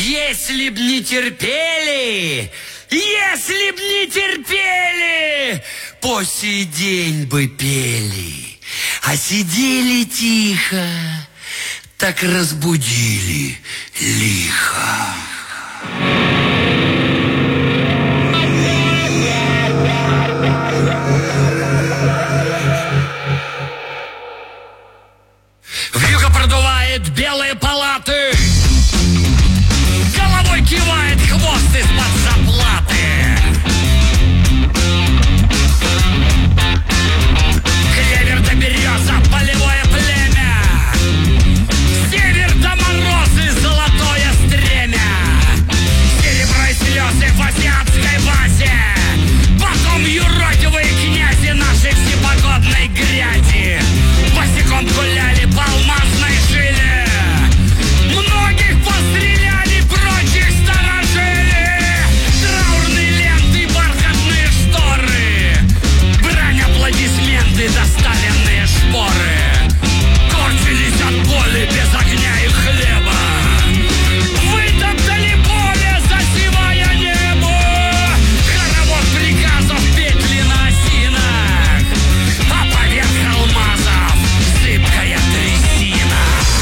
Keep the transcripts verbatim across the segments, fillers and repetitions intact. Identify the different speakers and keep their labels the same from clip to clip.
Speaker 1: Если б не терпели, если б не терпели, по сей день бы пели. А сидели тихо, так разбудили лихо. Вьюга продувает белые палаты, головой кивает хвост из-под заплаты. Клевер да береза, полевое племя, север да морозы, золотое стремя, серебро и слезы в азиатской базе, потом юродивые князи нашей всепогодной грязи. Босиком гуляли по алмазной жиле, многих постреляли, прочих сторожили. Траурные ленты, бархатные шторы, брань, аплодисменты, доставленные шпоры, корчились от боли без огня и хлеба, вытоптали поле, засевая небо. Хоровод приказов, петли на осинах, а поверх алмазов зыбкая трясина.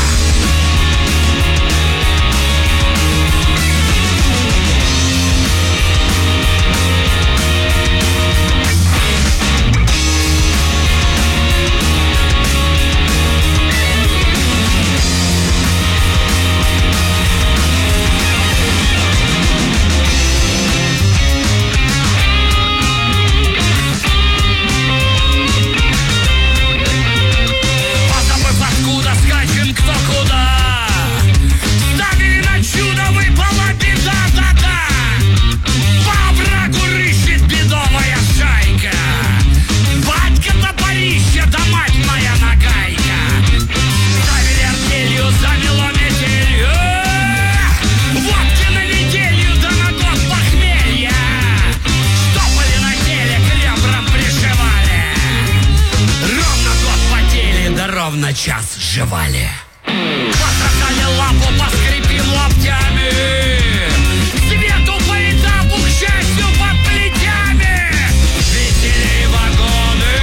Speaker 1: Позабыв, откуда скачем, кто куда, ставили на чудо, выпала беда, да-да. По оврагу рыщет бедовая шайка, батька топорище, да мать моя нагайка. Ставили артелью, замело метелью, водки на неделю, да на год похмелья. Штопали на теле, клебром пришивали, ровно год потели, да ровно час жевали. Пососали лапу, поскрипим лаптями, к свету по этапу, к счастью, под плетями. Веселей вагоны,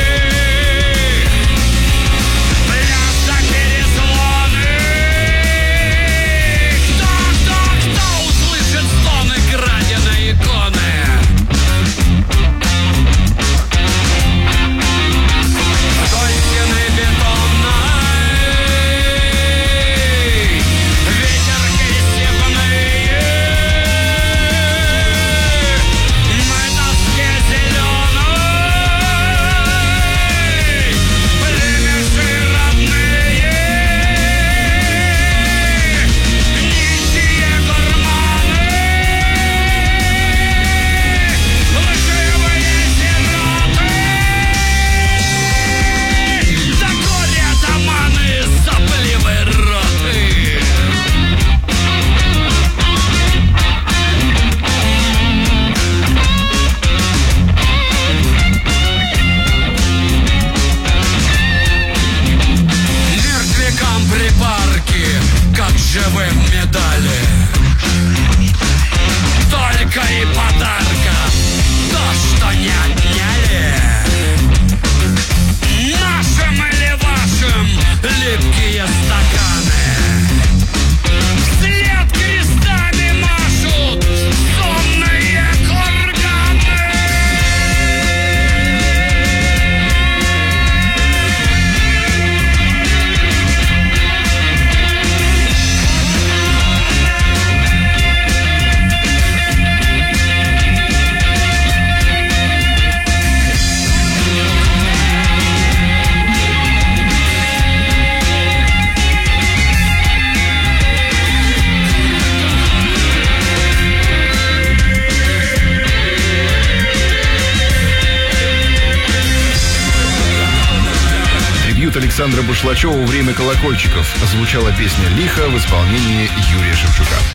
Speaker 1: пляс да перезвоны. Кто, кто, кто услышит стоны краденой иконы? Вдоль стены бетонной ветер кистевный, мы тоске зеленой, племеши родные, нищие гурманы, лживые сироты, да горе-атаманы, сопливые роты. Мертвякам припарки, как живым медали, только и подарка то, что не отняли. Нашим или вашим липкие стаканы вслед крестами машут сонные курганы.
Speaker 2: Александра Башлачева «Время колокольчиков» звучала песня «Лихо» в исполнении Юрия Шевчука.